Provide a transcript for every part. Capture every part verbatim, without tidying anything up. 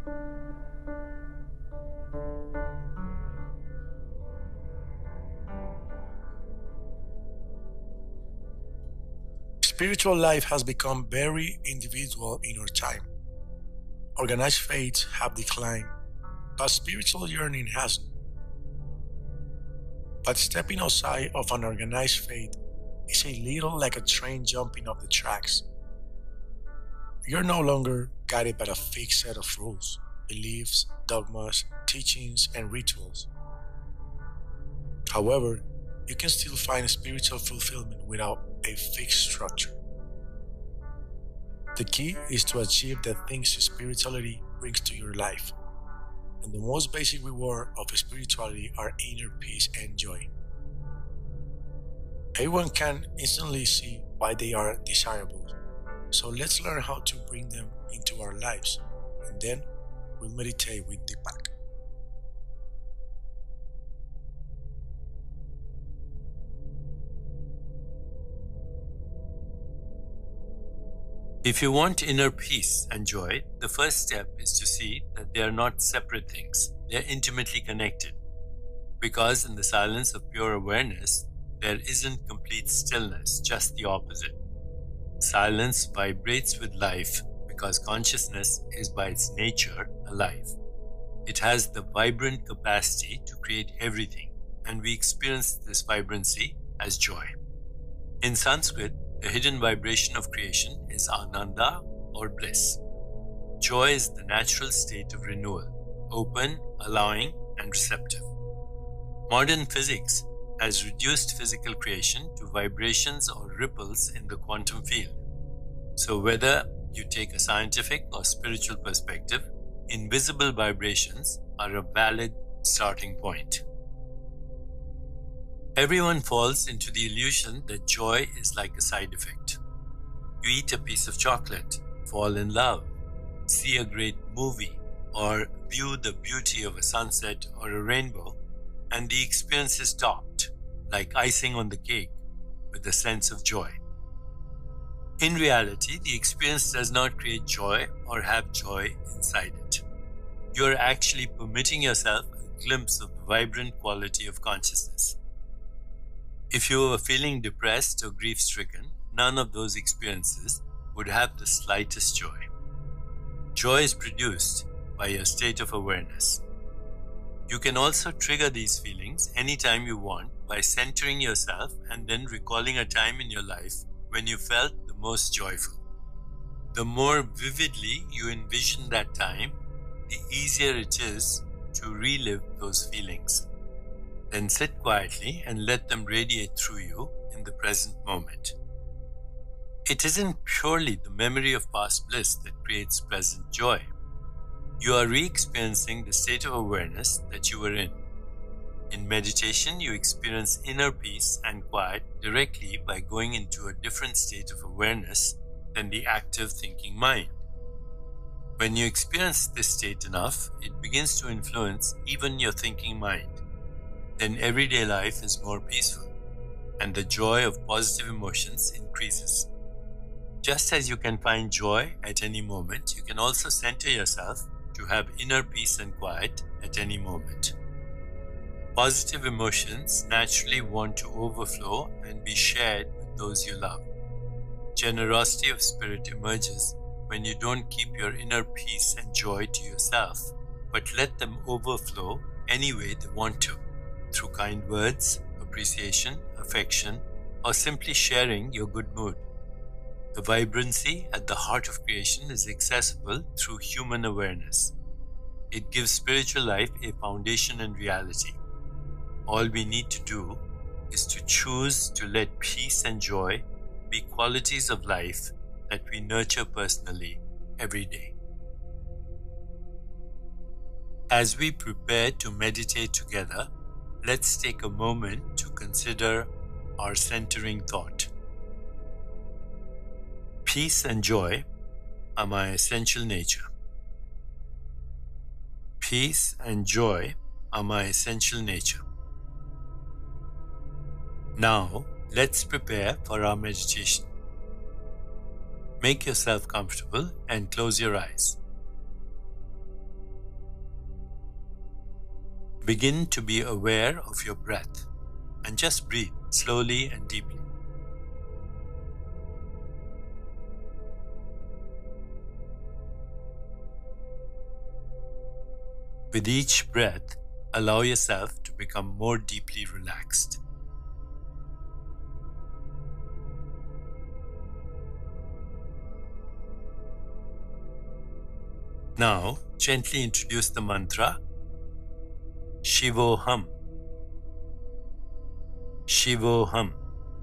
Spiritual life has become very individual in our time. Organized faiths have declined, but spiritual yearning hasn't. But stepping outside of an organized faith is a little like a train jumping off the tracks. You're no longer guided by a fixed set of rules, beliefs, dogmas, teachings, and rituals. However, you can still find spiritual fulfillment without a fixed structure. The key is to achieve the things spirituality brings to your life. And the most basic reward of spirituality are inner peace and joy. Everyone can instantly see why they are desirable. So let's learn how to bring them into our lives. And then we'll meditate with Deepak. If you want inner peace and joy, the first step is to see that they are not separate things. They are intimately connected. Because in the silence of pure awareness, there isn't complete stillness, just the opposite. Silence vibrates with life because consciousness is by its nature alive. It has the vibrant capacity to create everything, and we experience this vibrancy as joy. In Sanskrit, the hidden vibration of creation is Ananda or bliss. Joy is the natural state of renewal, open, allowing, and receptive. Modern physics has reduced physical creation to vibrations or ripples in the quantum field. So whether you take a scientific or spiritual perspective, invisible vibrations are a valid starting point. Everyone falls into the illusion that joy is like a side effect. You eat a piece of chocolate, fall in love, see a great movie, or view the beauty of a sunset or a rainbow, and the experience is topped, like icing on the cake, with a sense of joy. In reality, the experience does not create joy or have joy inside it. You are actually permitting yourself a glimpse of the vibrant quality of consciousness. If you were feeling depressed or grief-stricken, none of those experiences would have the slightest joy. Joy is produced by your state of awareness. You can also trigger these feelings anytime you want by centering yourself and then recalling a time in your life when you felt the most joyful. The more vividly you envision that time, the easier it is to relive those feelings. Then sit quietly and let them radiate through you in the present moment. It isn't purely the memory of past bliss that creates present joy. You are re-experiencing the state of awareness that you were in. In meditation, you experience inner peace and quiet directly by going into a different state of awareness than the active thinking mind. When you experience this state enough, it begins to influence even your thinking mind. Then everyday life is more peaceful, and the joy of positive emotions increases. Just as you can find joy at any moment, you can also center yourself to have inner peace and quiet at any moment. Positive emotions naturally want to overflow and be shared with those you love. Generosity of spirit emerges when you don't keep your inner peace and joy to yourself, but let them overflow any way they want to, through kind words, appreciation, affection, or simply sharing your good mood. The vibrancy at the heart of creation is accessible through human awareness. It gives spiritual life a foundation and reality. All we need to do is to choose to let peace and joy be qualities of life that we nurture personally every day. As we prepare to meditate together, let's take a moment to consider our centering thought. Peace and joy are my essential nature. Peace and joy are my essential nature. Now, let's prepare for our meditation. Make yourself comfortable and close your eyes. Begin to be aware of your breath and just breathe slowly and deeply. With each breath, allow yourself to become more deeply relaxed. Now, gently introduce the mantra Shivoham. Shivoham.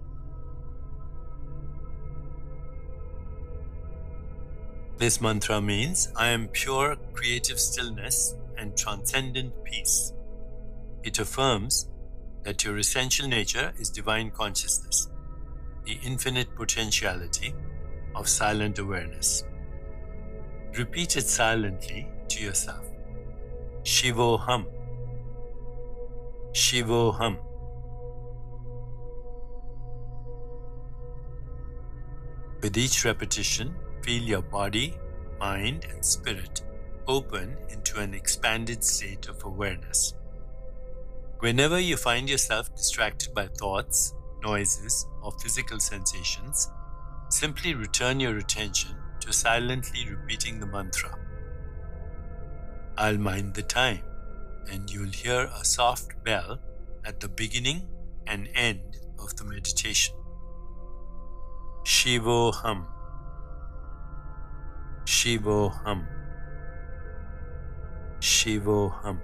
This mantra means I am pure creative stillness and transcendent peace. It affirms that your essential nature is divine consciousness, the infinite potentiality of silent awareness. Repeat it silently to yourself. Shivoham. Shivoham. With each repetition, feel your body, mind, and spirit open into an expanded state of awareness. Whenever you find yourself distracted by thoughts, noises, or physical sensations, simply return your attention to silently repeating the mantra. I'll mind the time, and you'll hear a soft bell at the beginning and end of the meditation. Shivoham. Shivoham. Shivoham.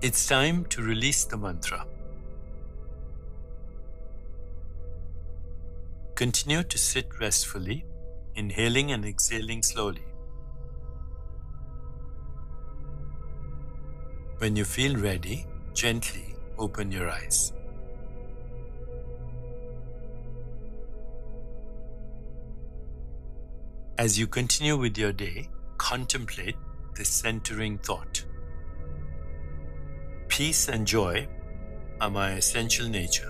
It's time to release the mantra. Continue to sit restfully, inhaling and exhaling slowly. When you feel ready, gently open your eyes. As you continue with your day, contemplate this centering thought. Peace and joy are my essential nature.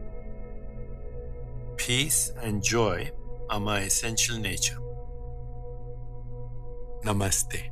Peace and joy are my essential nature. Namaste.